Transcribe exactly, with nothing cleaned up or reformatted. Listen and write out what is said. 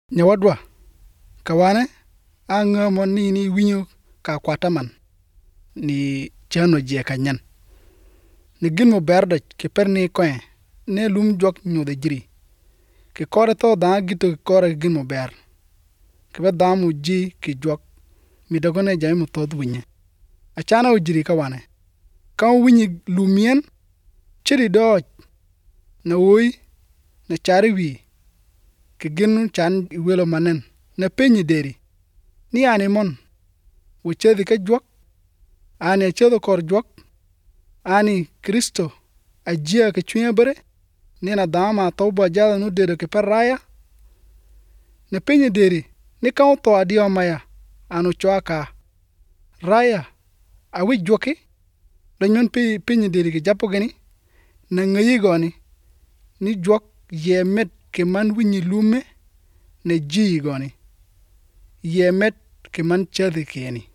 Nyawadwa kawane anga mon ni ni winyo ka kwataman ni chano je kanyan ni gin mo berda ke perni kwen ne lum jok nyode jiri ke kore to da gito ke kore gin mo ber ke ba da mu ji ke jok mi dogone jay mo tod winye achana o jiri kawane kan winyi lumien chiri doj na woi na chari wi ke ginu chan welo manen na penyi deri ni ani mon wo chedi ka jwak ani chedo kor jwak ani Kristo ajia ke chunye bare ni na dama to bo jala nu dedo ke paraya na penyi deri ni kan to adio maya anu chwaka raya awi jwake danyon pe penyi deri ke japo gani na ngayi goni ni jwak yemet ke man winyi lume ne ji goni yemet ke man chedi keni